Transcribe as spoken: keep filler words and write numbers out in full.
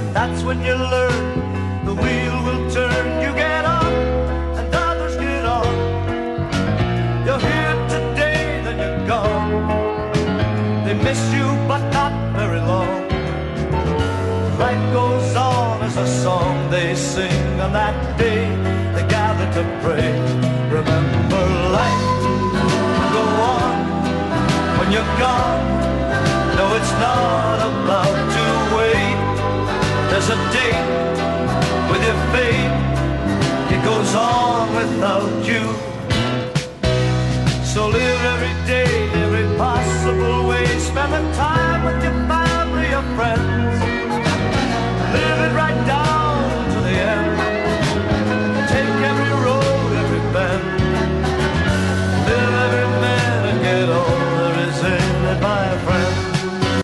That's when you learn the wheel will turn. You get up and others get on. You're here today, then you're gone. They miss you, but not very long. Life goes on as a song they sing, on that day they gather to pray. Remember, life will go on when you're gone. No, it's not about